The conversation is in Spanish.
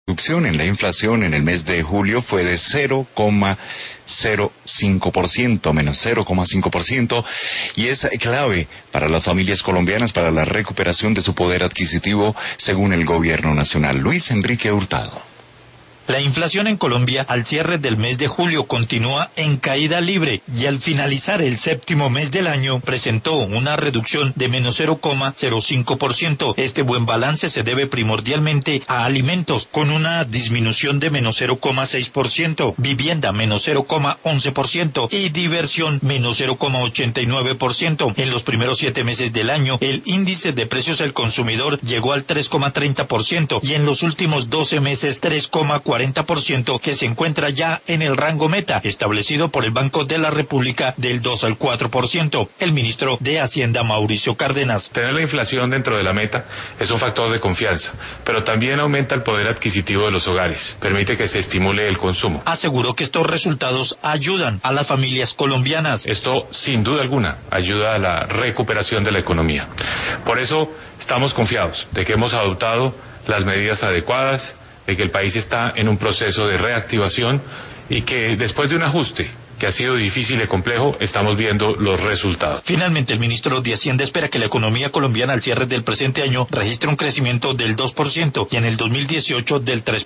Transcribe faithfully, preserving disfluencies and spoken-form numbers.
reducción en la inflación en el mes de julio fue de cero coma cero cinco por ciento, menos cero coma cinco por ciento, y es clave para las familias colombianas para la recuperación de su poder adquisitivo, según el gobierno nacional. Luis Enrique Hurtado. La inflación en Colombia al cierre del mes de julio continúa en caída libre y al finalizar el séptimo mes del año presentó una reducción de menos cero coma cero cinco por ciento. Este buen balance se debe primordialmente a alimentos con una disminución de menos cero coma seis por ciento, vivienda menos cero coma once por ciento y diversión menos cero coma ochenta y nueve por ciento. En los primeros siete meses del año el índice de precios al consumidor llegó al tres coma treinta por ciento y en los últimos doce meses tres coma cuarenta por ciento, que se encuentra ya en el rango meta establecido por el Banco de la República del dos al cuatro por ciento. El ministro de Hacienda, Mauricio Cárdenas. Tener la inflación dentro de la meta es un factor de confianza, pero también aumenta el poder adquisitivo de los hogares, permite que se estimule el consumo. Aseguró que estos resultados ayudan a las familias colombianas. Esto, sin duda alguna, ayuda a la recuperación de la economía. Por eso estamos confiados de que hemos adoptado las medidas adecuadas, de que el país está en un proceso de reactivación y que después de un ajuste que ha sido difícil y complejo, estamos viendo los resultados. Finalmente, el ministro de Hacienda espera que la economía colombiana al cierre del presente año registre un crecimiento del dos por ciento y en el dos mil dieciocho del tres por ciento.